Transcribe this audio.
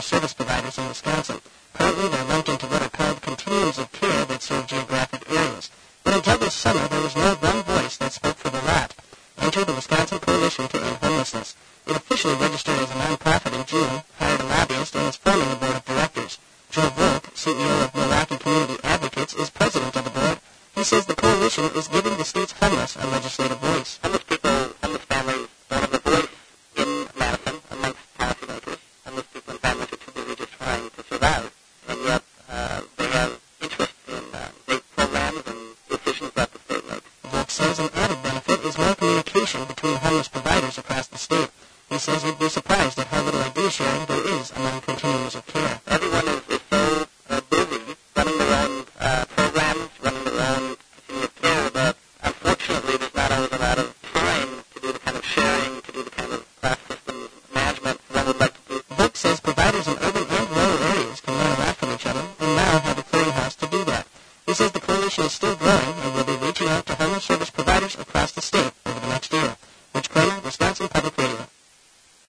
service providers in Wisconsin. Currently, they're lumped into what are called continuums of care that serve geographic areas. But until this summer, there was no one voice that spoke for the lot. Enter the Wisconsin Coalition to End Homelessness. It officially registered as a nonprofit in June, hired a lobbyist, and is forming a board of directors. Joe Volk, CEO of Milwaukee Community Advocates, is president of the board. He says the coalition is giving the state's homeless a legislative voice. Homeless people, homeless families don't have a voice in Madison amongst policymakers. Homeless people and families are too busy just trying to survive, and yet they have interest in state programs and decisions that the state makes. Volk says an added benefit is more communication between homeless providers across the state. He says you'd be surprised at how little idea sharing there is among continuums of care. Everyone is so busy running their own programs, running their own continuum of care, that unfortunately there's not always a lot of time to do the kind of sharing, to do the kind of class systems management one would like to do. Volk says providers in urban and rural areas can learn a lot from each other and now have a clearinghouse to do that. He says the coalition is still growing and will be reaching out to homeless service providers across the state over the next year.